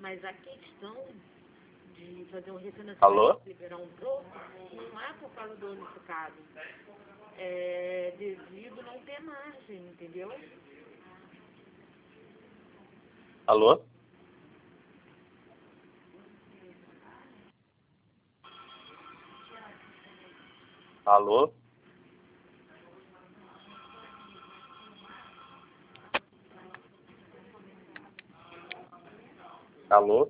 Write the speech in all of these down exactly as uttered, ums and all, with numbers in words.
Mas a questão de fazer um refinanciamento Alô? e liberar um troco não é por causa do unificado. É devido não ter margem, entendeu? Alô? Alô? Alô?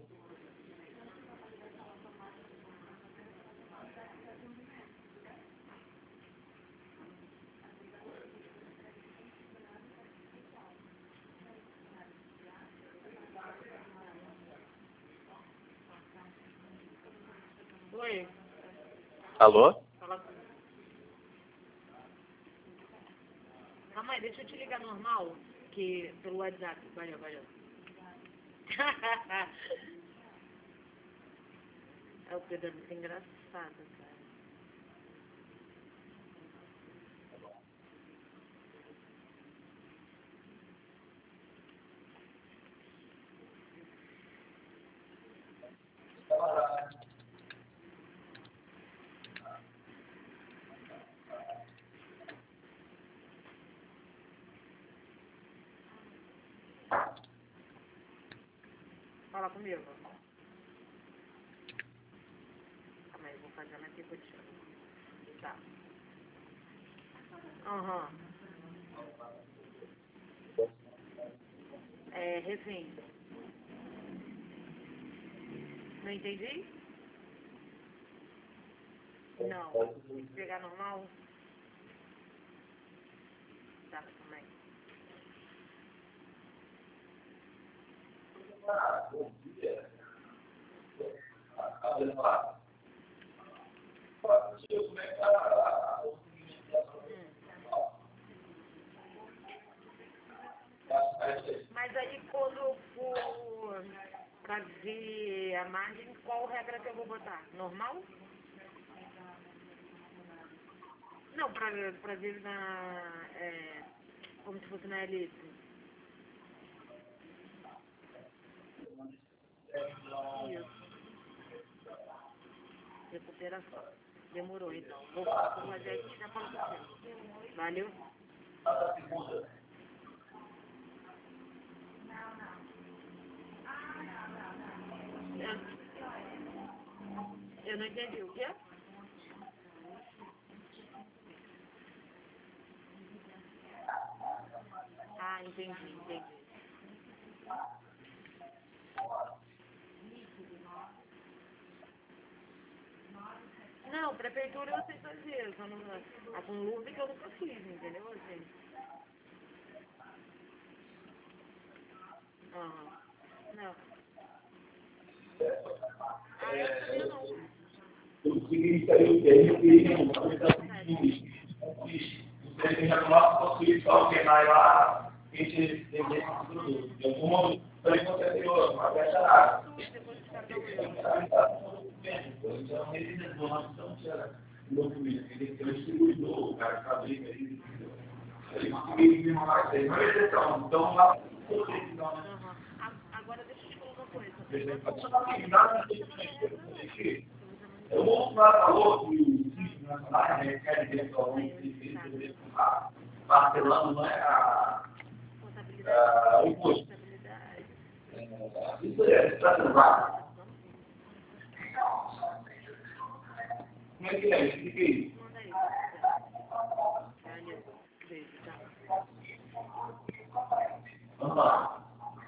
Oi, Alô? fala comigo. Calma aí, deixa eu te ligar normal, que pelo WhatsApp. Valeu, valeu. É, o Pedro é muito engraçado, cara. Fala comigo. Calma aí, eu vou fazendo aqui contigo. Tá. Aham. É, refém. Não entendi? Não. Pegar normal? Tá, calma aí. Mas aí quando eu for pra ver a margem, qual regra que eu vou botar? Normal? Não, pra, pra ver na... É, como se fosse na L S. Isso. Recuperação. Demorou, então. Vou, vou fazer aqui e já falo com você. Valeu? Eu, eu não entendi o quê? Ah, entendi, entendi. Não, prefeitura eu sei fazer, só não, a com luz que eu nunca fiz, entendeu? Assim. Aham. Não. Ah, eu sabia não. O seguinte aí, que a gente queria uma coisa assim, você já coloca o só que vai lá, a gente tem esse produto. Eu como falei com você anterior, uma peça nada. Depois de cada um. Então, ele não tinha documento, ele tem um distribuidor, o cara fabrica ele, ele conseguiu me mandar isso aí. Mas eles estão, então lá, todos eles estão, né? Aham. A- Agora deixa eu te falar uma coisa. Eu vou para a outra, o nacional, né, quer dizer, para algum serviço, parcelando, não é a o imposto. Isso é estacionário. Como é que é? Explica aí. Manda aí. Valeu. Beijo, tchau. Vamos lá.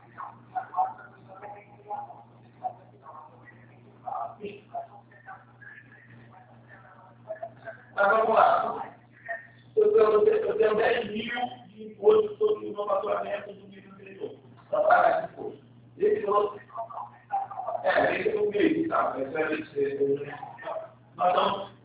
Mas vamos lá. Eu tenho, eu tenho dez mil de imposto sobre o meu faturamento do nível anterior. Para pagar esse imposto. Esse outro. É, esse é o meio, tá? Esse é esse. Nós vamos.